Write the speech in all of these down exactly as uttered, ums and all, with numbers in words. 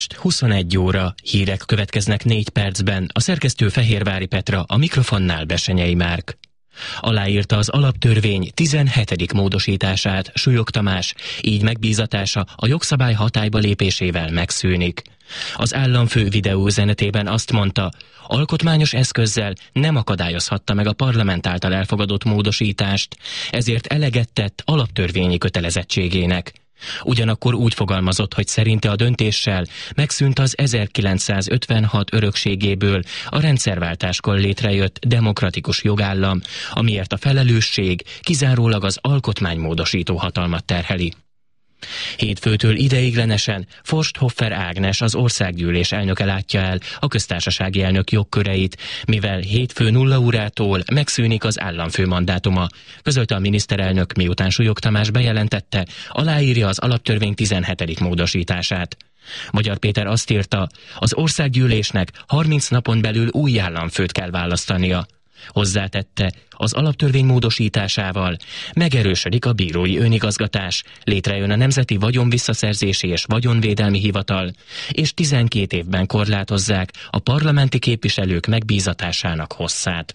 huszonegy óra, hírek következnek négy percben, a szerkesztő Fehérvári Petra, a mikrofonnál Besenyei Márk. Aláírta az alaptörvény tizenhetedik módosítását Súlyog Tamás, így megbízatása a jogszabály hatályba lépésével megszűnik. Az államfő videóüzenetében azt mondta, alkotmányos eszközzel nem akadályozhatta meg a parlament által elfogadott módosítást, ezért eleget tett alaptörvényi kötelezettségének. Ugyanakkor úgy fogalmazott, hogy szerinte a döntéssel megszűnt az ezerkilencszázötvenhat örökségéből a rendszerváltáskor létrejött demokratikus jogállam, amiért a felelősség kizárólag az alkotmánymódosító hatalmat terheli. Hétfőtől ideiglenesen Forsthoffer Ágnes, az országgyűlés elnöke látja el a köztársasági elnök jogköreit, mivel hétfő nulla órától megszűnik az államfő mandátuma, közölte a miniszterelnök, miután Súlyog Tamás bejelentette, aláírja az alaptörvény tizenhetedik módosítását. Magyar Péter azt írta, az országgyűlésnek harminc napon belül új államfőt kell választania. Hozzátette, az alaptörvény módosításával megerősödik a bírói önigazgatás, létrejön a Nemzeti Vagyonvisszaszerzési és Vagyonvédelmi Hivatal, és tizenkét évben korlátozzák a parlamenti képviselők megbízatásának hosszát.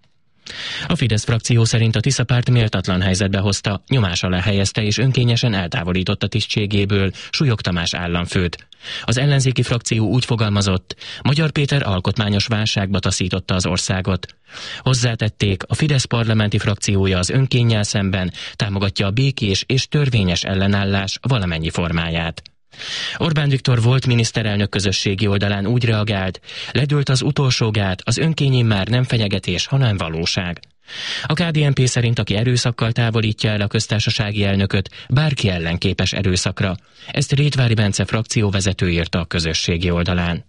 A Fidesz frakció szerint a Tisza-párt méltatlan helyzetbe hozta, nyomás alá helyezte és önkényesen eltávolította tisztségéből Súlyog Tamás államfőt. Az ellenzéki frakció úgy fogalmazott, Magyar Péter alkotmányos válságba taszította az országot. Hozzátették, a Fidesz parlamenti frakciója az önkénnyel szemben támogatja a békés és törvényes ellenállás valamennyi formáját. Orbán Viktor volt miniszterelnök közösségi oldalán úgy reagált, ledőlt az utolsó gát, az önkényén már nem fenyegetés, hanem valóság. A ká dé en pé szerint, aki erőszakkal távolítja el a köztársasági elnököt, bárki ellen képes erőszakra. Ezt Rétvári Bence frakcióvezető írta a közösségi oldalán.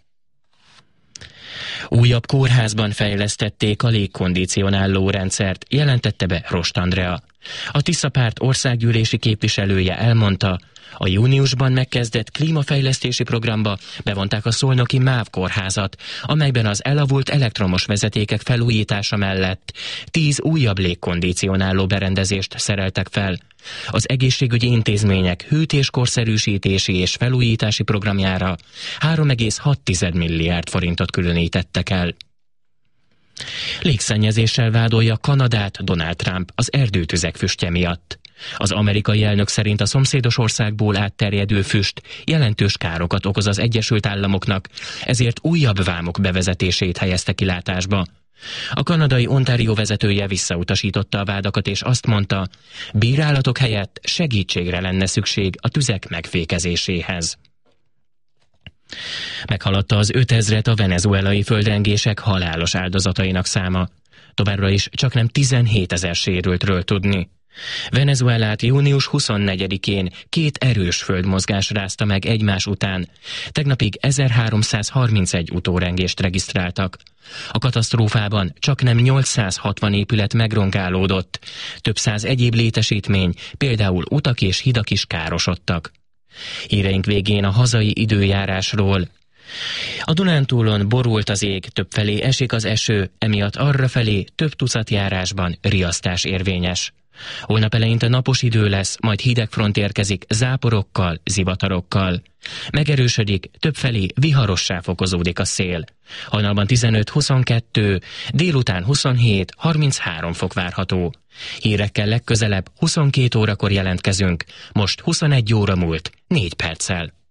Újabb kórházban fejlesztették a légkondicionáló rendszert, jelentette be Rost Andrea. A Tisza-párt országgyűlési képviselője elmondta, a júniusban megkezdett klímafejlesztési programba bevonták a szolnoki MÁV kórházat, amelyben az elavult elektromos vezetékek felújítása mellett tíz újabb légkondicionáló berendezést szereltek fel. Az egészségügyi intézmények hűtéskorszerűsítési és felújítási programjára három egész hat milliárd forintot különítettek el. Légszennyezéssel vádolja Kanadát Donald Trump az erdőtüzek füstje miatt. Az amerikai elnök szerint a szomszédos országból átterjedő füst jelentős károkat okoz az Egyesült Államoknak, ezért újabb vámok bevezetését helyezte kilátásba. A kanadai Ontario vezetője visszautasította a vádakat, és azt mondta, bírálatok helyett segítségre lenne szükség a tüzek megfékezéséhez. Meghaladta az ötezret a venezuelai földrengések halálos áldozatainak száma. Továbbra is csaknem tizenhétezer sérültről tudni. Venezuelát június huszonnegyedikén két erős földmozgás rázta meg egymás után. Tegnapig ezerháromszázharmincegy utórengést regisztráltak. A katasztrófában csaknem nyolcszázhatvan épület megronkálódott. Több száz egyéb létesítmény, például utak és hidak is károsodtak. Híreink végén a hazai időjárásról. A Dunántúlon borult az ég, többfelé esik az eső, emiatt arrafelé több tucat járásban riasztás érvényes. Holnap eleinte napos idő lesz, majd hideg front érkezik záporokkal, zivatarokkal. Megerősödik, többfelé viharossá fokozódik a szél. Hajnalban tizenöt-huszonkettő, délután huszonhét harminchárom fok várható. Hírekkel legközelebb huszonkét órakor jelentkezünk, most huszonegy óra múlt négy perccel.